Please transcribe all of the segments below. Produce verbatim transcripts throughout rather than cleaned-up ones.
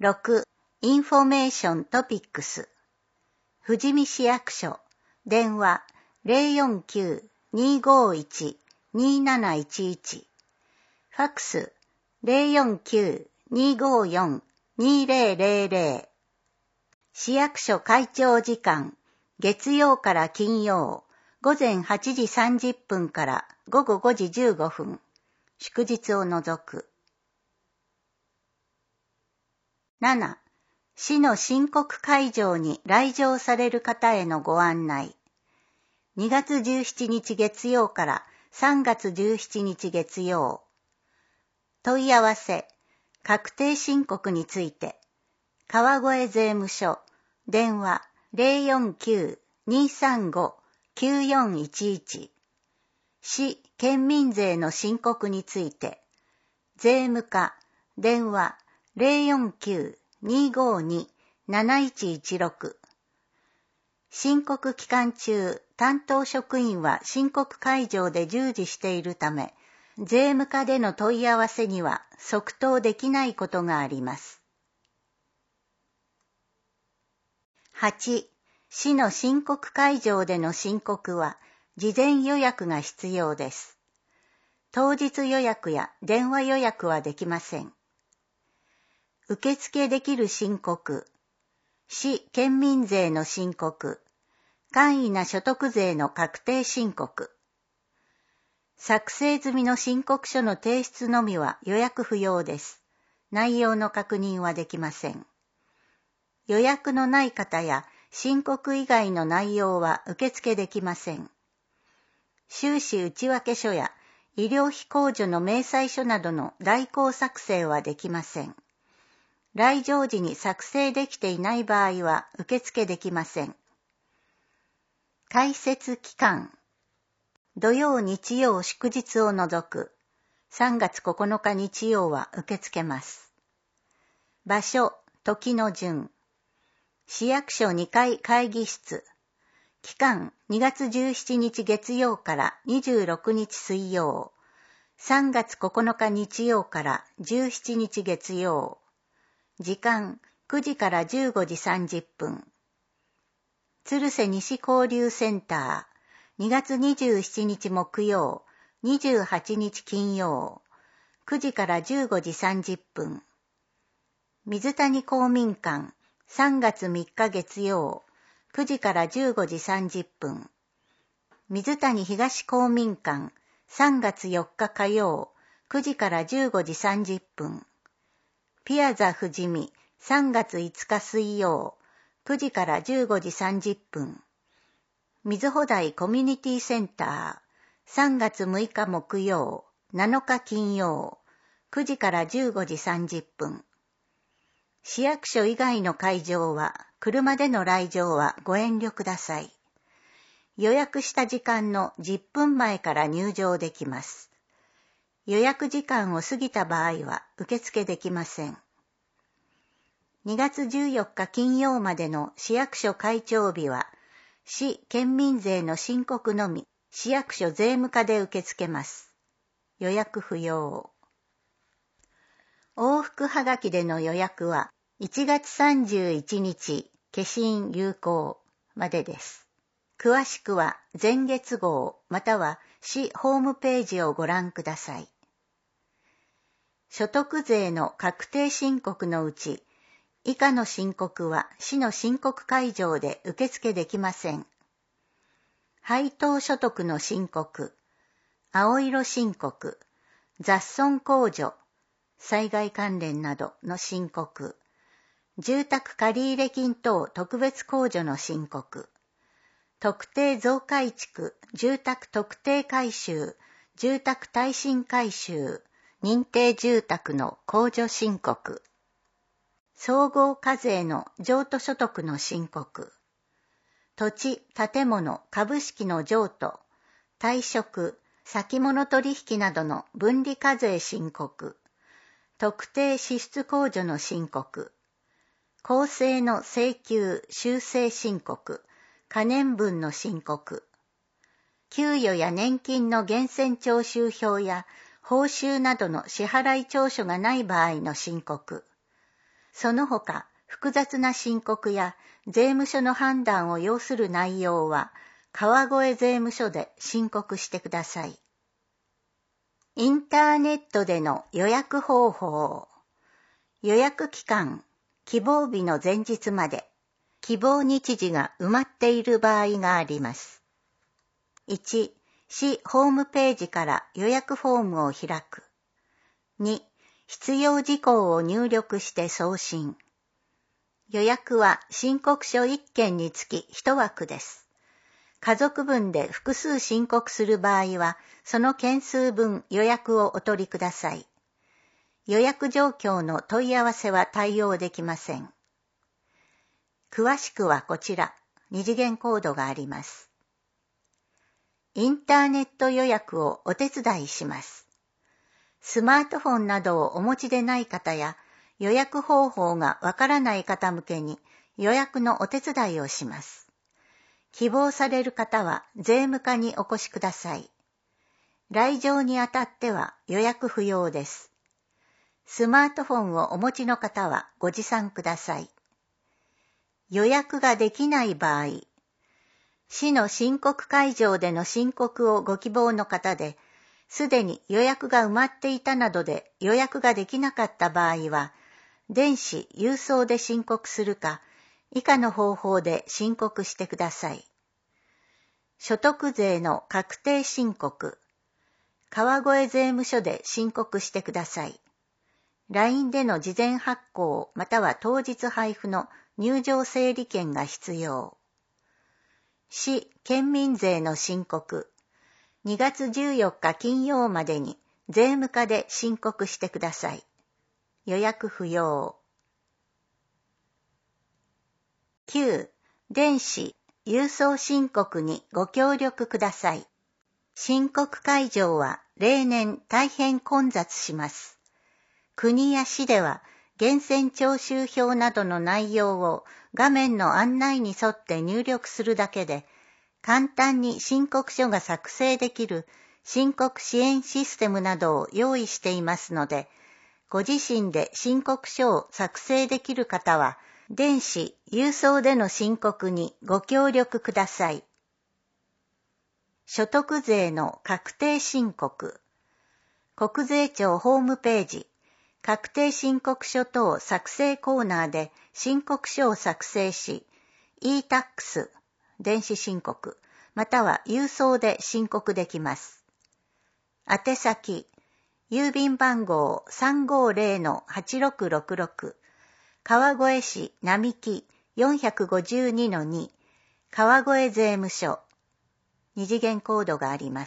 ろく. インフォメーショントピックス。富士見市役所。電話 ゼロよんきゅう にーごーいち にーなないちいち。ファックス ゼロよんきゅう にーごーよん にーぜろぜろぜろ。市役所開庁時間、月曜から金曜、午前はちじさんじゅっぷんから午後ごじじゅうごふん、祝日を除く。なな. 市の申告会場に来場される方へのご案内。にがつじゅうしちにち月曜からさんがつじゅうしちにち月曜。問い合わせ、確定申告について、川越税務署、電話 ゼロよんきゅう にーさんご きゅうよんいちいち。市・県民税の申告について、税務課、電話ゼロよんきゅう にーごーに なないちいちろく。申告期間中、担当職員は申告会場で従事しているため、税務課での問い合わせには即答できないことがあります。はち. 市の申告会場での申告は、事前予約が必要です。当日予約や電話予約はできません。受付できる申告、市・県民税の申告、簡易な所得税の確定申告。作成済みの申告書の提出のみは予約不要です。内容の確認はできません。予約のない方や申告以外の内容は受付できません。収支内訳書や医療費控除の明細書などの代行作成はできません。来場時に作成できていない場合は受付できません。開設期間。土曜日曜祝日を除くさんがつここのか日曜は受け付けます。場所、時の順。市役所にかい会議室。期間にがつじゅうしちにち月曜からにじゅうろくにち水曜。さんがつここのか日曜からじゅうしちにち月曜。時間くじからじゅうごじさんじゅっぷん。鶴瀬西交流センター、にがつにじゅうしちにち木曜、にじゅうはちにち金曜、くじからじゅうごじさんじゅっぷん。水谷公民館、さんがつみっか月曜、くじからじゅうごじさんじゅっぷん。水谷東公民館、さんがつよっか火曜、くじからじゅうごじさんじゅっぷん。ピアザ富士見、さんがついつか水曜、くじからじゅうごじさんじゅっぷん。水穂台コミュニティセンター、さんがつむいか木曜、なのか金曜、くじからじゅうごじさんじゅっぷん。市役所以外の会場は、車での来場はご遠慮ください。予約した時間のじゅっぷんまえから入場できます。予約時間を過ぎた場合は受付できません。にがつじゅうよっか金曜までの市役所開庁日は、市・県民税の申告のみ、市役所税務課で受け付けます。予約不要。往復はがきでの予約はいちがつさんじゅういちにち、消印有効までです。詳しくは前月号または市ホームページをご覧ください。所得税の確定申告のうち、以下の申告は市の申告会場で受付できません。配当所得の申告、青色申告、雑損控除、災害関連などの申告、住宅借入金等特別控除の申告、特定増改築、住宅特定改修、住宅耐震改修、認定住宅の控除申告、総合課税の譲渡所得の申告、土地、建物、株式の譲渡、退職、先物取引などの分離課税申告、特定支出控除の申告、公正の請求、修正申告、可年分の申告、給与や年金の源泉徴収票や報酬などの支払い調書がない場合の申告、 その他、複雑な申告や税務署の判断を要する内容は、川越税務署で申告してください。インターネットでの予約方法。予約期間、希望日の前日まで、希望日時が埋まっている場合があります。いち、市ホームページから予約フォームを開く。に、必要事項を入力して送信。予約は申告書いっけんにつきいちわくです。家族分で複数申告する場合は、その件数分予約をお取りください。予約状況の問い合わせは対応できません。詳しくはこちら、二次元コードがあります。インターネット予約をお手伝いします。スマートフォンなどをお持ちでない方や、予約方法がわからない方向けに予約のお手伝いをします。希望される方は税務課にお越しください。来場にあたっては予約不要です。スマートフォンをお持ちの方はご持参ください。予約ができない場合、市の申告会場での申告をご希望の方で、すでに予約が埋まっていたなどで予約ができなかった場合は、電子・郵送で申告するか、以下の方法で申告してください。所得税の確定申告。川越税務署で申告してください。ライン での事前発行または当日配布の入場整理券が必要。市・県民税の申告。にがつじゅうよっか金曜までに税務課で申告してください。予約不要。きゅう. 電子・郵送申告にご協力ください。申告会場は例年大変混雑します。国や市では源泉徴収票などの内容を画面の案内に沿って入力するだけで、簡単に申告書が作成できる申告支援システムなどを用意していますので、ご自身で申告書を作成できる方は、電子・郵送での申告にご協力ください。所得税の確定申告。国税庁ホームページ、確定申告書等作成コーナーで申告書を作成し、e タックス、電子申告、または郵送で申告できます。宛先、郵便番号 さんごーぜろのはちろくろくろく、川越市並木 よんごにのに 川越税務署。二次元コードがあります。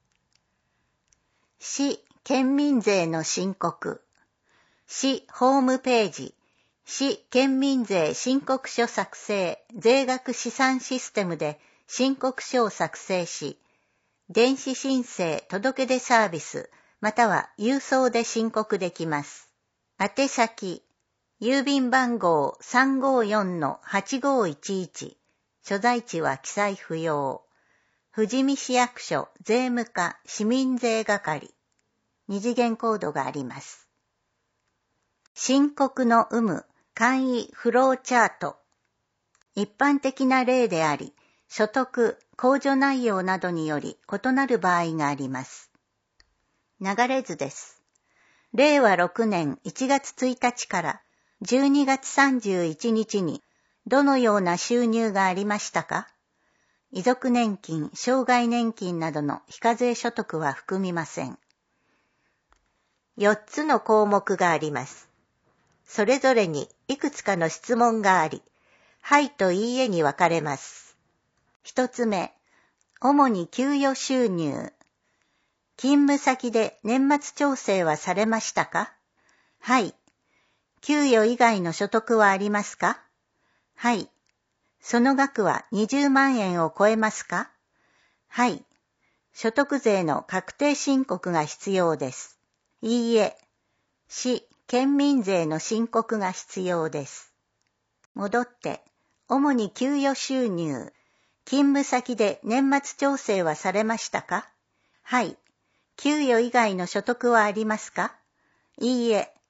市・県民税の申告。市ホームページ、市県民税申告書作成税額試算システムで申告書を作成し、電子申請届出サービスまたは郵送で申告できます。宛先、郵便番号 さんごーよんのはちごーいちいち、所在地は記載不要。富士見市役所税務課市民税係。二次元コードがあります。申告の有無、簡易フローチャート。一般的な例であり、所得、控除内容などにより異なる場合があります。流れ図です。れいわろくねんいちがつついたちからじゅうにがつさんじゅういちにちにどのような収入がありましたか？遺族年金、障害年金などの非課税所得は含みません。よっつの項目があります。それぞれにいくつかの質問があり、はいといいえに分かれます。一つ目、主に給与収入。勤務先で年末調整はされましたか？はい。給与以外の所得はありますか？はい。その額はにじゅうまんえんを超えますか？はい。所得税の確定申告が必要です。いいえ。市・県民税の申告が必要です。戻って、主に給与収入。勤務先で年末調整はされましたか？はい。給与以外の所得はありますか？いいえ。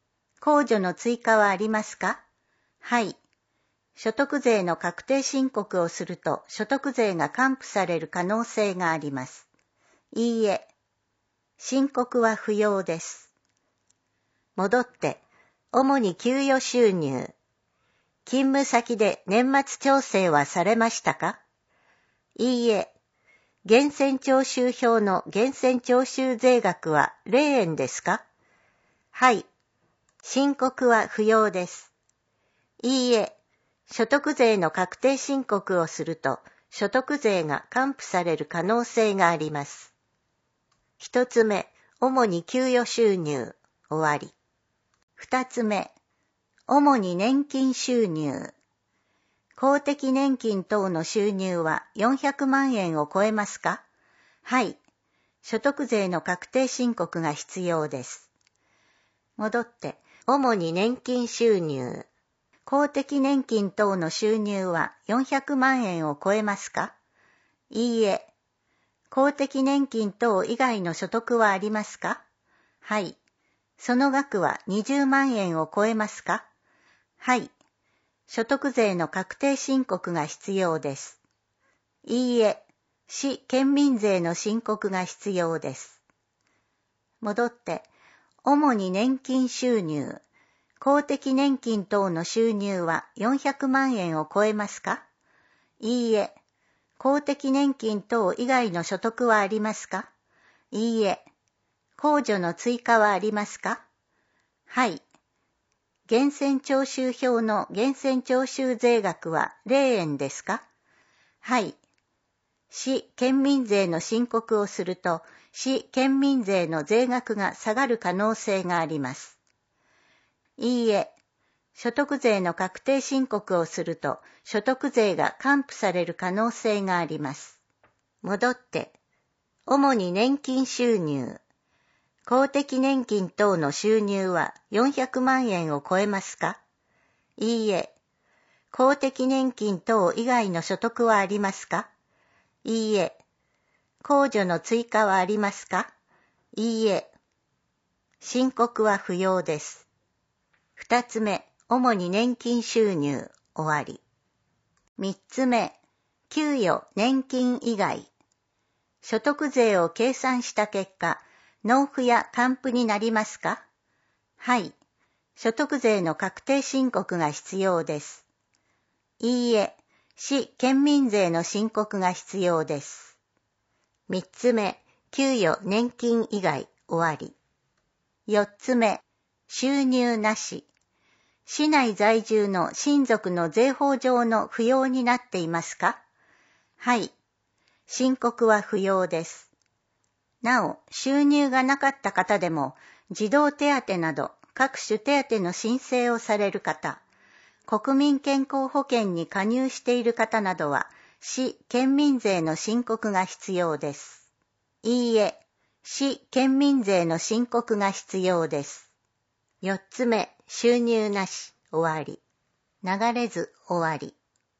控除の追加はありますか？はい。所得税の確定申告をすると所得税が還付される可能性があります。いいえ。申告は不要です。戻って、主に給与収入。勤務先で年末調整はされましたか？いいえ。源泉徴収票の源泉徴収税額はゼロえんですか？はい。申告は不要です。いいえ。所得税の確定申告をすると所得税が還付される可能性があります。一つ目、主に給与収入、終わり。二つ目、主に年金収入。公的年金等の収入はよんひゃくまんえんを超えますか？はい。所得税の確定申告が必要です。戻って、主に年金収入。公的年金等の収入はよんひゃくまんえんを超えますか？いいえ。公的年金等以外の所得はありますか？はい。その額はにじゅうまんえんを超えますか？はい。所得税の確定申告が必要です。いいえ。市県民税の申告が必要です。戻って、主に年金収入。公的年金等の収入はよんひゃくまんえんを超えますか？いいえ。公的年金等以外の所得はありますか？いいえ。控除の追加はありますか？はい。源泉徴収票の源泉徴収税額はゼロえんですか？はい。市県民税の申告をすると、市県民税の税額が下がる可能性があります。いいえ。所得税の確定申告をすると、所得税が還付される可能性があります。戻って、主に年金収入。公的年金等の収入はよんひゃくまんえんを超えますか？いいえ。公的年金等以外の所得はありますか？いいえ。控除の追加はありますか？いいえ。申告は不要です。二つ目、主に年金収入、終わり。三つ目、給与、年金以外。所得税を計算した結果、納付や還付になりますか？はい。所得税の確定申告が必要です。いいえ。市県民税の申告が必要です。三つ目、給与、年金以外、終わり。四つ目、収入なし。市内在住の親族の税法上の扶養になっていますか？はい。申告は不要です。なお、収入がなかった方でも、児童手当など各種手当の申請をされる方、国民健康保険に加入している方などは、市県民税の申告が必要です。いいえ、市県民税の申告が必要です。四つ目、収入なし、終わり。流れず終わり。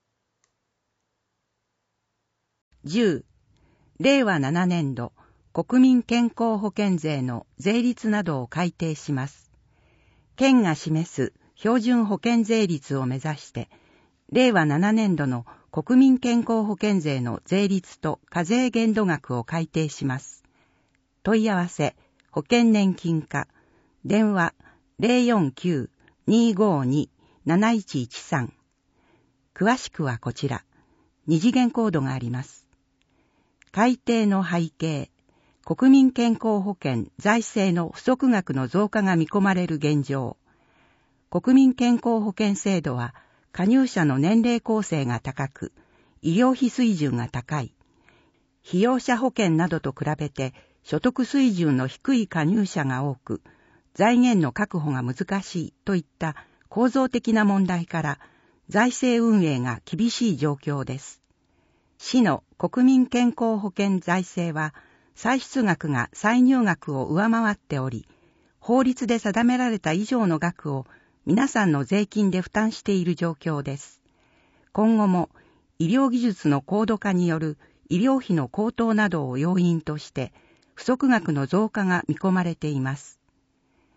じゅう、れいわななねんど国民健康保険税の税率などを改定します。県が示す標準保険税率を目指して、れいわななねんどの国民健康保険税の税率と課税限度額を改定します。問い合わせ、保険年金課、電話 ゼロよんきゅう にーごーに なないちいちさん。詳しくはこちら、二次元コードがあります。改定の背景、国民健康保険財政の不足額の増加が見込まれる現状。国民健康保険制度は加入者の年齢構成が高く、医療費水準が高い。被用者保険などと比べて所得水準の低い加入者が多く、財源の確保が難しいといった構造的な問題から財政運営が厳しい状況です。市の国民健康保険財政は歳出額が歳入額を上回っており、法律で定められた以上の額を皆さんの税金で負担している状況です。今後も医療技術の高度化による医療費の高騰などを要因として不足額の増加が見込まれています。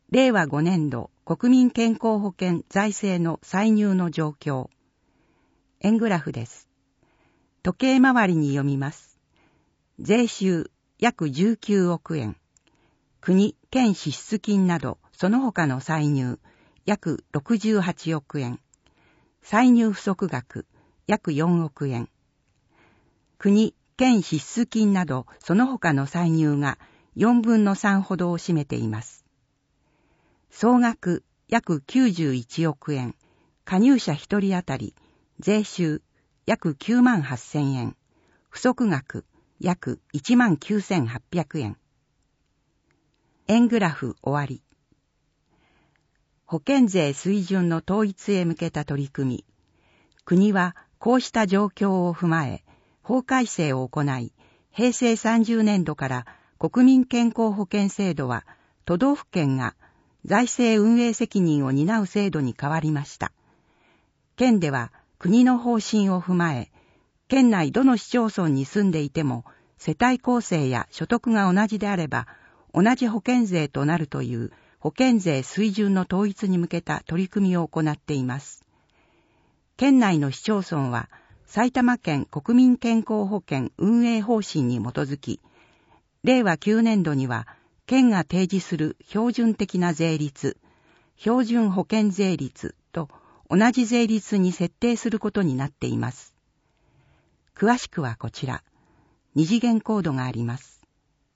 れいわごねんど国民健康保険財政の歳入の状況。円グラフです。時計回りに読みます。税収約じゅうきゅうおくえん。国、県支出金などその他の歳入約ろくじゅうはちおくえん。歳入不足額約よんおくえん。国、県支出金などその他の歳入がよんぶんのさんほどを占めています。総額約きゅうじゅういちおくえん。加入者ひとり当たり税収約きゅうまんはっせんえん。不足額約いちまんきゅうせんはっぴゃくえん。円グラフ終わり。保険税水準の統一へ向けた取り組み。国はこうした状況を踏まえ、法改正を行い、へいせいさんじゅうねんどから国民健康保険制度は都道府県が財政運営責任を担う制度に変わりました。県では国の方針を踏まえ、県内どの市町村に住んでいても世帯構成や所得が同じであれば同じ保険税となるという保険税水準の統一に向けた取り組みを行っています。県内の市町村は埼玉県国民健康保険運営方針に基づき、れいわきゅうねんどには県が提示する標準的な税率、標準保険税率と同じ税率に設定することになっています。詳しくはこちら、二次元コードがあります。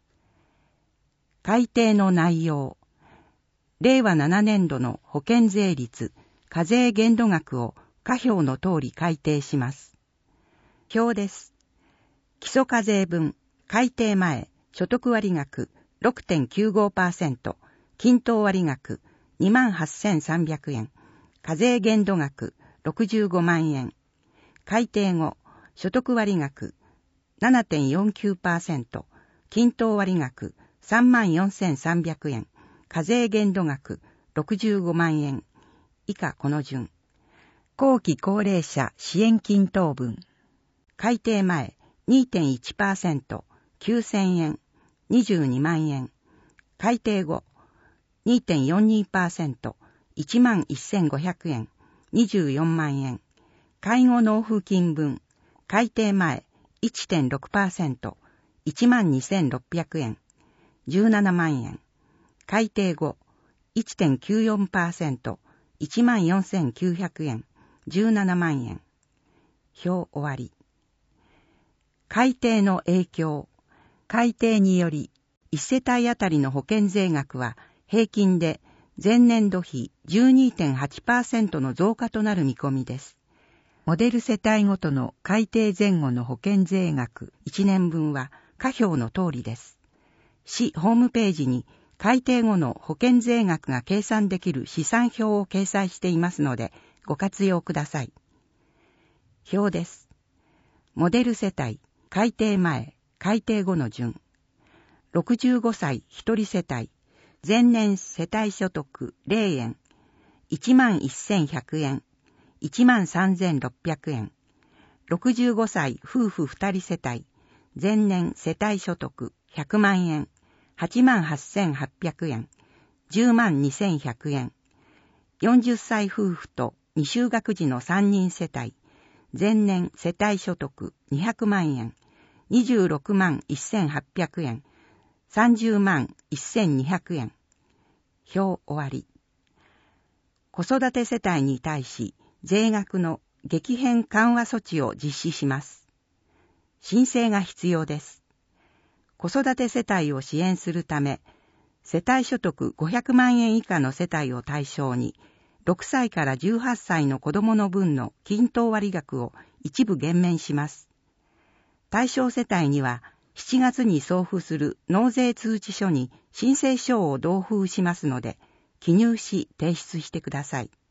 改定の内容。れいわななねんどの保険税率、課税限度額を下表の通り改定します。表です。基礎課税分、改定前、所得割額 ろくてんきゅうごパーセント、均等割額にまんはっせんさんびゃくえん、課税限度額ろくじゅうごまんえん、改定後、所得割額 ななてんよんきゅうパーセント、均等割額さんまんよんせんさんびゃくえん、課税限度額ろくじゅうごまんえん、以下この順。後期高齢者支援均等分。改定前 にてんいちパーセント、きゅうせんえん、にじゅうにまんえん。改定後 にてんよんにパーセント、いちまんせんごひゃくえん、にじゅうよんまんえん。介護納付金分。改定前 いってんろくパーセント、いちまんにせんろっぴゃくえん、じゅうななまんえん。改定後 いってんきゅうよんパーセント、いちまんよんせんきゅうひゃくえん、じゅうななまんえん。表終わり。改定の影響。改定により、いち世帯あたりの保険税額は平均で前年度比 じゅうにてんはちパーセント の増加となる見込みです。モデル世帯ごとの改定前後の保険税額いちねんぶんは下表の通りです。市ホームページに改定後の保険税額が計算できる試算表を掲載していますのでご活用ください。表です。モデル世帯、改定前、改定後の順。ろくじゅうごさいひとり世帯、前年世帯所得ゼロえん、いちまんせんひゃくえん、いちまんさんぜんろっぴゃくえん。ろくじゅうごさい夫婦ふたり世帯、前年世帯所得ひゃくまんえん、はちまんはっせんはっぴゃくえん、じゅうまんにせんひゃくえん。よんじゅっさい夫婦と未就学児のさんにん世帯、前年世帯所得にひゃくまんえん、にじゅうろくまんせんはっぴゃくえん、さんじゅうまんせんにひゃくえん。表終わり。子育て世帯に対し税額の激変緩和措置を実施します。申請が必要です。子育て世帯を支援するため、世帯所得ごひゃくまんえん以下の世帯を対象に、ろくさいからじゅうはっさいの子どもの分の均等割額を一部減免します。対象世帯にはしちがつに送付する納税通知書に申請書を同封しますので、記入し提出してください。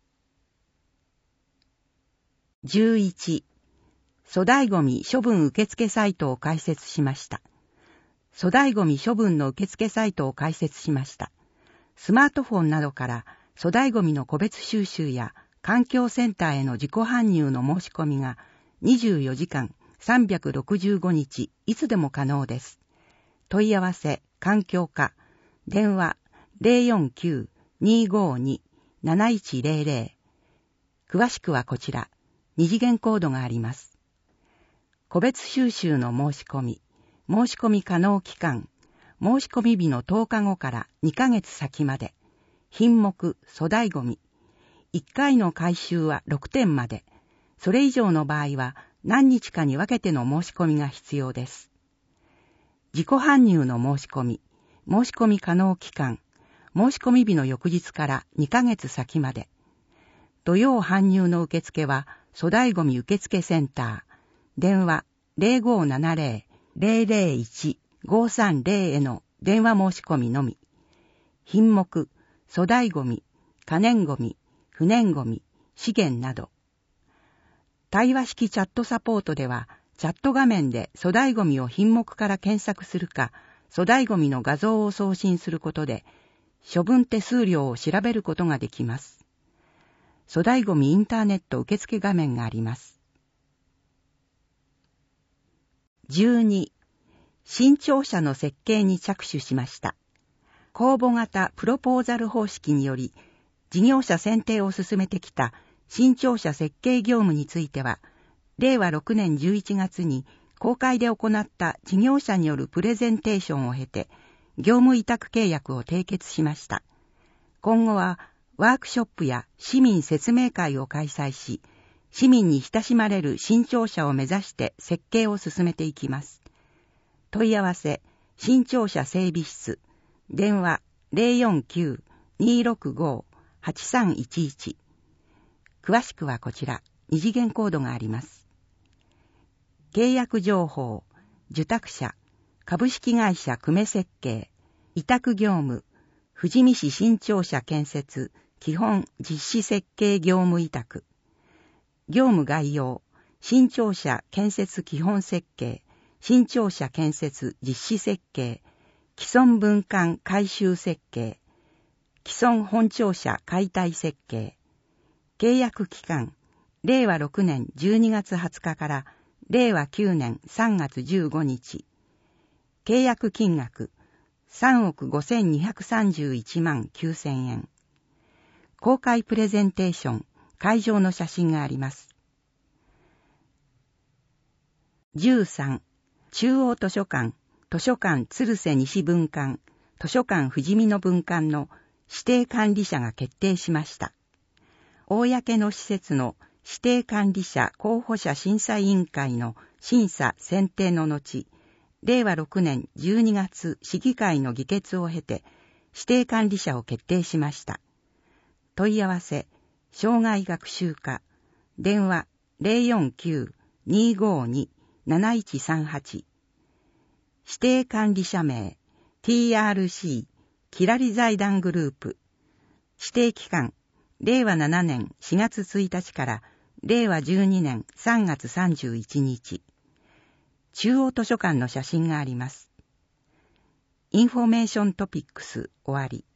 じゅういち、粗大ごみ処分受付サイトを開設しました。粗大ごみ処分の受付サイトを開設しました。スマートフォンなどから粗大ごみの個別収集や環境センターへの自己搬入の申し込みがにじゅうよじかんさんびゃくろくじゅうごにちいつでも可能です。問い合わせ、環境課、電話ゼロよんきゅう にーごーに なないちゼロゼロ。詳しくはこちら、二次元コードがあります。個別収集の申し込み、申し込み可能期間、申し込み日のとおかごからにかげつ先まで、品目、粗大ごみ、いっかいの回収はろくてんまで、それ以上の場合は何日かに分けての申し込みが必要です。自己搬入の申し込み、申し込み可能期間、申し込み日の翌日からにかげつ先まで、土曜搬入の受付は粗大ごみ受付センター、電話 ゼロごーななゼロ ゼロゼロいち ごーさんゼロ への電話申し込みのみ。品目、粗大ごみ、可燃ごみ、不燃ごみ、資源など。対話式チャットサポートでは、チャット画面で粗大ごみを品目から検索するか、粗大ごみの画像を送信することで、処分手数料を調べることができます。粗大ごみインターネット受付画面があります。じゅうに、新庁舎の設計に着手しました。公募型プロポーザル方式により、事業者選定を進めてきた新庁舎設計業務については、れいわろくねんじゅういちがつに公開で行った事業者によるプレゼンテーションを経て、業務委託契約を締結しました。今後はワークショップや市民説明会を開催し、市民に親しまれる新庁舎を目指して設計を進めていきます。問い合わせ、新庁舎整備室、電話 ゼロよんきゅう にーろくご はちさんいちいち。詳しくはこちら、二次元コードがあります。契約情報、受託者、株式会社久米設計、委託業務、富士見市新庁舎建設、基本実施設計業務委託。業務概要、新庁舎建設基本設計、新庁舎建設実施設計、既存分管改修設計、既存本庁舎解体設計。契約期間、れいわろくねんじゅうにがつはつかかられいわきゅうねんさんがつじゅうごにち。契約金額、さんおくごせんにひゃくさんじゅういちまんきゅうせんえん。公開プレゼンテーション、会場の写真があります。じゅうさん、中央図書館、図書館鶴瀬西分館、図書館富士見の分館の指定管理者が決定しました。公の施設の指定管理者候補者審査委員会の審査選定の後、れいわろくねんじゅうにがつ市議会の議決を経て、指定管理者を決定しました。問い合わせ、障害学習課、電話 ゼロよんきゅう にーごーに なないちさんはち。指定管理者名、ティーアールシー、きらり財団グループ。指定期間、れいわななねんしがつついたちかられいわじゅうにねんさんがつさんじゅういちにち。中央図書館の写真があります。インフォメーショントピックス終わり。